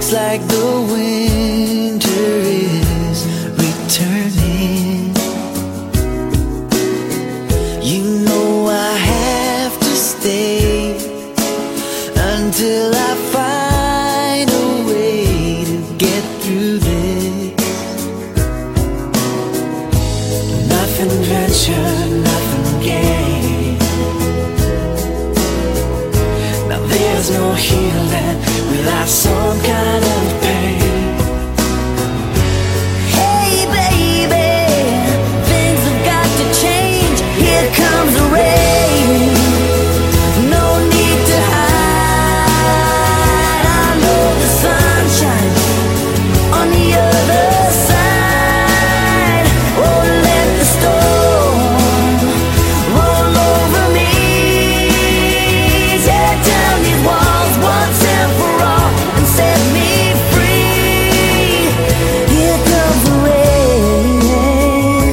looks like the winter is returning. You know I have to stay until I find a way to get through this. Nothing ventured, nothing gained. Now there's no healing without some kind of pain. Hey baby, things have got to change. Here comes the rain. No need to hide. I know the sunshine on the other side. Oh, let the storm roll over me. Tear down these walls once and for all and set me free. Here comes the rain.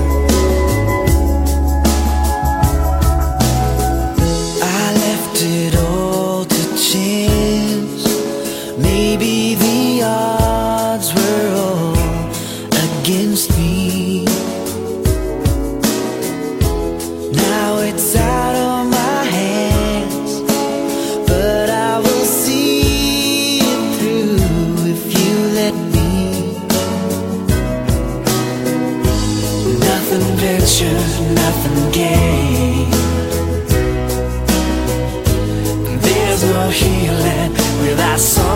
I left it all to chance. Maybe the odds were all against me. Now it's out of my hands, but I will see it through if you let me. Nothing ventured, nothing gained. There's no healing without some